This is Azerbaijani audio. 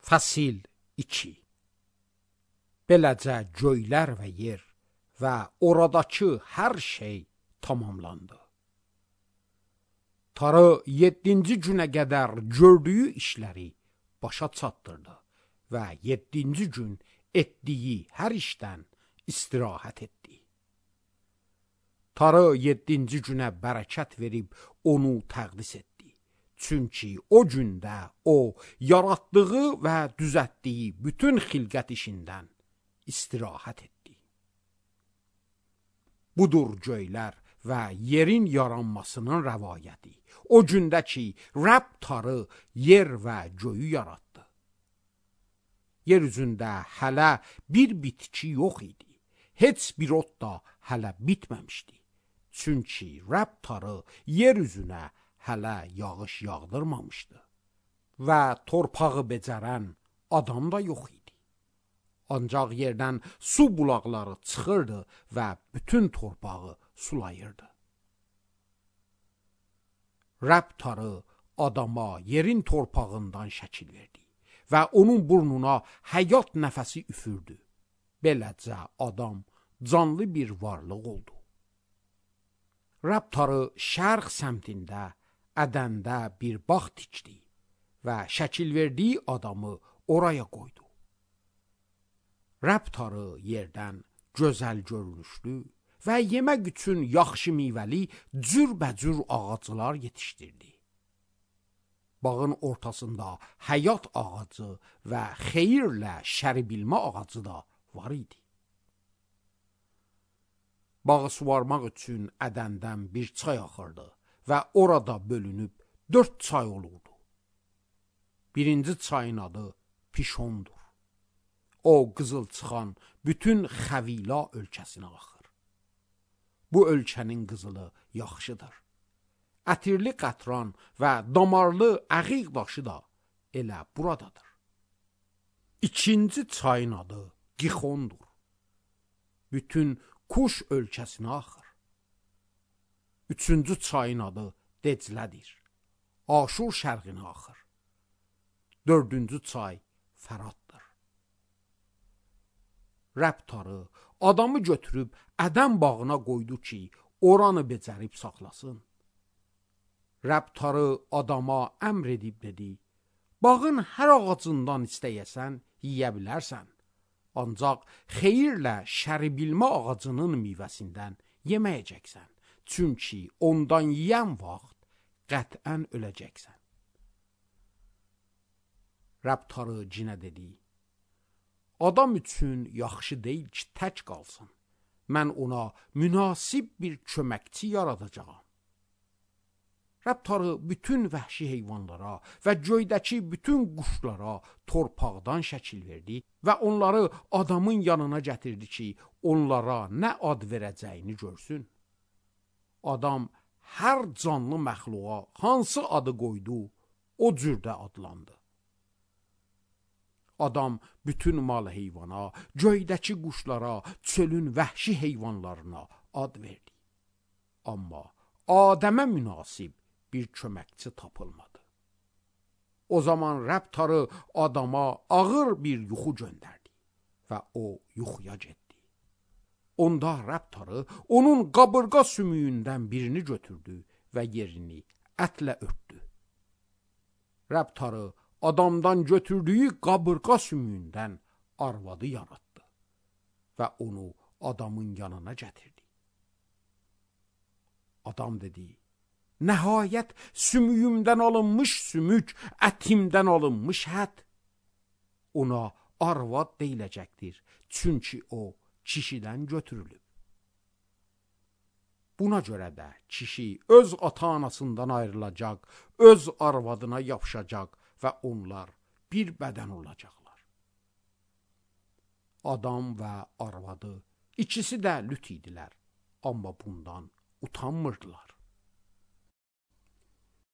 Fəsil 2. Beləcə göylər və yer və oradakı hər şey tamamlandı. Tanrı 7-ci günə qədər gördüyü işləri başa çatdırdı və 7-ci gün etdiyi hər işdən istirahət etdi. Tanrı 7-ci günə bərəkət verib onu təqdis etdi. Çünki o gündə o, yaratdığı və düzəltdiyi bütün xilqət işindən istirahət etdi. Budur göylər və yerin yaranmasının rəvayəti. O gündə ki, Rəbb Tanrı yer və göyü yaratdı. Yer üzündə hələ bir bitki yox idi. Heç bir ot da hələ bitməmişdi. Çünki Rəbb Tanrı yer üzünə hələ yağış yağdırmamışdı və torpağı becərən adam da yox idi. Ancaq yerdən su bulaqları çıxırdı və bütün torpağı sulayırdı. Rəbb Tanrı adama yerin torpağından şəkil verdi və onun burnuna həyat nəfəsi üfürdü. Beləcə adam canlı bir varlıq oldu. Rəbb Tanrı şərq səmtində Ədəndə bir bağ tikdi və şəkil verdiyi adamı oraya qoydu. Rəbb Tanrı yerdən gözəl görünüşlü və yemək üçün yaxşı meyvəli cürbəcür ağaclar yetişdirdi. Bağın ortasında həyat ağacı və xeyirlə şəri bilmə ağacı da var idi. Bağı suvarmaq üçün Ədəndən bir çay axırdı və orada bölünüb 4 çay olurdu. Birinci çayın adı Pişondur. O qızıl çıxan bütün Xəvila ölkəsinə axır. Bu ölkənin qızılı yaxşıdır. Ətirli qətran və damarlı əqiq daşı da elə buradadır. İkinci çayın adı Gixondur. Bütün Kuş ölkəsinə axır. Üçüncü çayın adı Declədir. Aşur şərqinə axır. Dördüncü çay Fəraddır. Rəbb Tanrı adamı götürüb Ədəm bağına qoydu ki, oranı becərib saxlasın. Rəbb Tanrı adama əmr edib dedi, bağın hər ağacından istəyəsən, yiyə bilərsən. Ancaq xeyirlə şəri bilmə ağacının meyvəsindən yeməyəcəksən. Çünki ondan yiyən vaxt qətən öləcəksən. Rəbb Tanrı cinə dedi, adam üçün yaxşı deyil ki, tək qalsın. Mən ona münasib bir köməkçi yaradacağam. Rəbb Tanrı bütün vəhşi heyvanlara və göydəki bütün quşlara torpaqdan şəkil verdi və onları adamın yanına gətirdi ki, onlara nə ad verəcəyini görsün. Adam hər canlı məxluğa hansı adı qoydu, o cürdə adlandı. Adam bütün mal heyvana, göydəki quşlara, çölün vəhşi heyvanlarına ad verdi. Amma Adəmə münasib bir köməkçi tapılmadı. O zaman Rəbb Tanrı adama ağır bir yuxu göndərdi və o yuxuya getdi. Onda Rəbb Tanrı onun qabırğa sümüyündən birini götürdü və yerini ətlə örtdü. Rəbb Tanrı adamdan götürdüyü qabırğa sümüyündən arvadı yaratdı və onu adamın yanına gətirdi. Adam dedi, nəhayət sümüyümdən alınmış sümük, ətimdən alınmış ət. Ona arvad deyiləcəkdir, çünki o kişidən götürülüb. Buna görə də kişi öz ata-anasından ayrılacaq, öz arvadına yapışacaq və onlar bir bədən olacaqlar. Adam və arvadı ikisi də lüt idilər, amma bundan utanmırdılar.